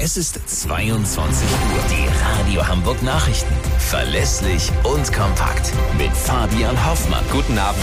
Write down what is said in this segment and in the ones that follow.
Es ist 22 Uhr. Die Radio Hamburg Nachrichten. Verlässlich und kompakt. Mit Fabian Hoffmann. Guten Abend.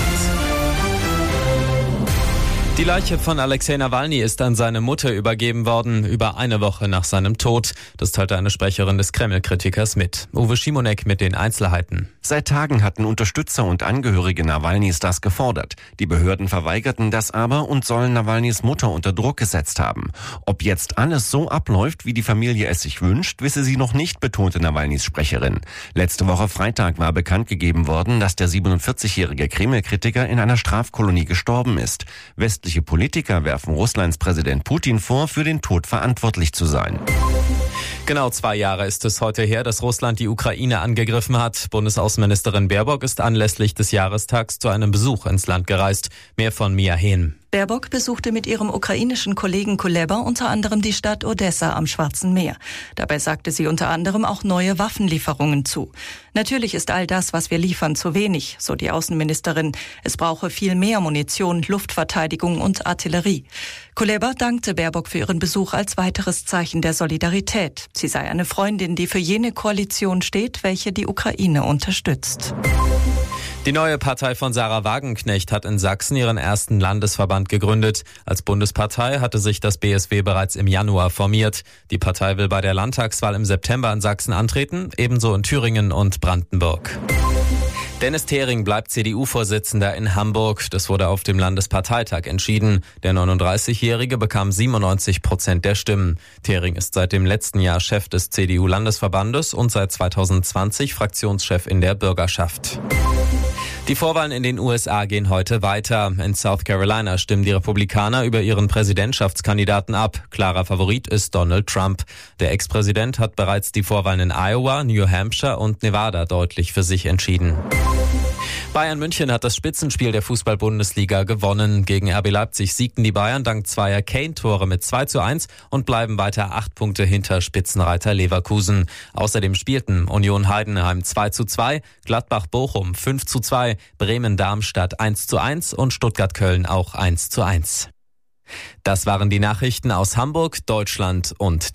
Die Leiche von Alexei Nawalny ist an seine Mutter übergeben worden, über eine Woche nach seinem Tod. Das teilte eine Sprecherin des Kreml-Kritikers mit. Uwe Schimonek mit den Einzelheiten. Seit Tagen hatten Unterstützer und Angehörige Nawalnys das gefordert. Die Behörden verweigerten das aber und sollen Nawalnys Mutter unter Druck gesetzt haben. Ob jetzt alles so abläuft, wie die Familie es sich wünscht, wisse sie noch nicht, betonte Nawalnys Sprecherin. Letzte Woche Freitag war bekannt gegeben worden, dass der 47-jährige Kreml-Kritiker in einer Strafkolonie gestorben ist. Westliche Politiker werfen Russlands Präsident Putin vor, für den Tod verantwortlich zu sein. Genau 2 Jahre ist es heute her, dass Russland die Ukraine angegriffen hat. Bundesaußenministerin Baerbock ist anlässlich des Jahrestags zu einem Besuch ins Land gereist. Mehr von Mia Hehn. Baerbock besuchte mit ihrem ukrainischen Kollegen Kuleba unter anderem die Stadt Odessa am Schwarzen Meer. Dabei sagte sie unter anderem auch neue Waffenlieferungen zu. Natürlich ist all das, was wir liefern, zu wenig, so die Außenministerin. Es brauche viel mehr Munition, Luftverteidigung und Artillerie. Kuleba dankte Baerbock für ihren Besuch als weiteres Zeichen der Solidarität. Sie sei eine Freundin, die für jene Koalition steht, welche die Ukraine unterstützt. Die neue Partei von Sarah Wagenknecht hat in Sachsen ihren ersten Landesverband gegründet. Als Bundespartei hatte sich das BSW bereits im Januar formiert. Die Partei will bei der Landtagswahl im September in Sachsen antreten, ebenso in Thüringen und Brandenburg. Dennis Thering bleibt CDU-Vorsitzender in Hamburg. Das wurde auf dem Landesparteitag entschieden. Der 39-Jährige bekam 97% der Stimmen. Thering ist seit dem letzten Jahr Chef des CDU-Landesverbandes und seit 2020 Fraktionschef in der Bürgerschaft. Die Vorwahlen in den USA gehen heute weiter. In South Carolina stimmen die Republikaner über ihren Präsidentschaftskandidaten ab. Klarer Favorit ist Donald Trump. Der Ex-Präsident hat bereits die Vorwahlen in Iowa, New Hampshire und Nevada deutlich für sich entschieden. Bayern München hat das Spitzenspiel der Fußball-Bundesliga gewonnen. Gegen RB Leipzig siegten die Bayern dank zweier Kane-Tore mit 2:1 und bleiben weiter 8 Punkte hinter Spitzenreiter Leverkusen. Außerdem spielten Union Heidenheim 2:2, Gladbach-Bochum 5:2, Bremen-Darmstadt 1:1 und Stuttgart-Köln auch 1:1. Das waren die Nachrichten aus Hamburg, Deutschland und